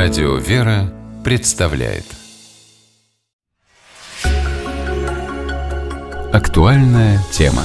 Радио «Вера» представляет актуальная тема.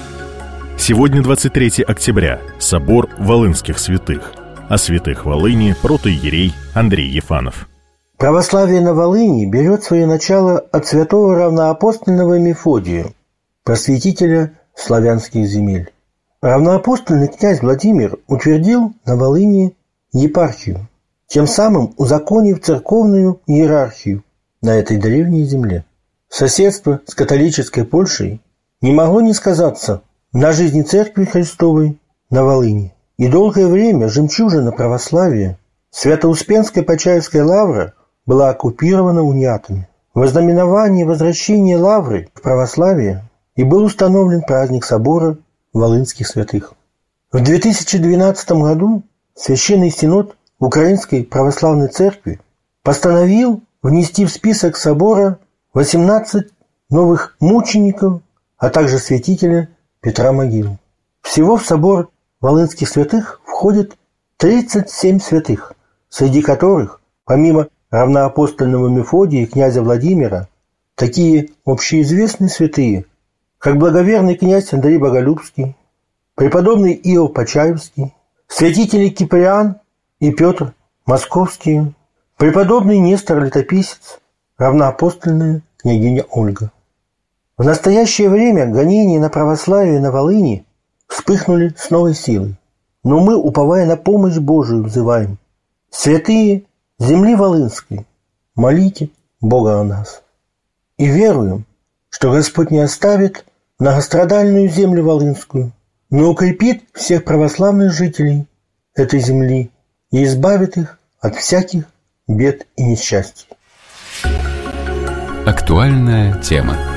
Сегодня 23 октября. Собор Волынских святых. О святых Волыни протоиерей Андрей Ефанов. Православие на Волыни берет свое начало от святого равноапостольного Мефодия, просветителя славянских земель. Равноапостольный князь Владимир утвердил на Волыни епархию, тем самым узаконив церковную иерархию на этой древней земле. Соседство с католической Польшей не могло не сказаться на жизни Церкви Христовой на Волыни. И долгое время жемчужина православия, Свято-Успенская Почаевская лавра, была оккупирована униатами. В ознаменовании возвращения лавры в православие и был установлен праздник собора Волынских святых. В 2012 году Священный Синод Украинской Православной Церкви постановил внести в список собора 18 новых мучеников, а также святителя Петра Могилу. Всего в собор Волынских святых входит 37 святых, среди которых, помимо равноапостольного Мефодия и князя Владимира, такие общеизвестные святые, как благоверный князь Андрей Боголюбский, преподобный Иов Почаевский, святители Киприан и Петр Московские, преподобный Нестор Летописец, равноапостольная княгиня Ольга. В настоящее время гонения на православие на Волыни вспыхнули с новой силой, но мы, уповая на помощь Божию, взываем: святые земли Волынской, молите Бога о нас. И веруем, что Господь не оставит многострадальную землю Волынскую, но укрепит всех православных жителей этой земли и избавит их от всяких бед и несчастий. Актуальная тема.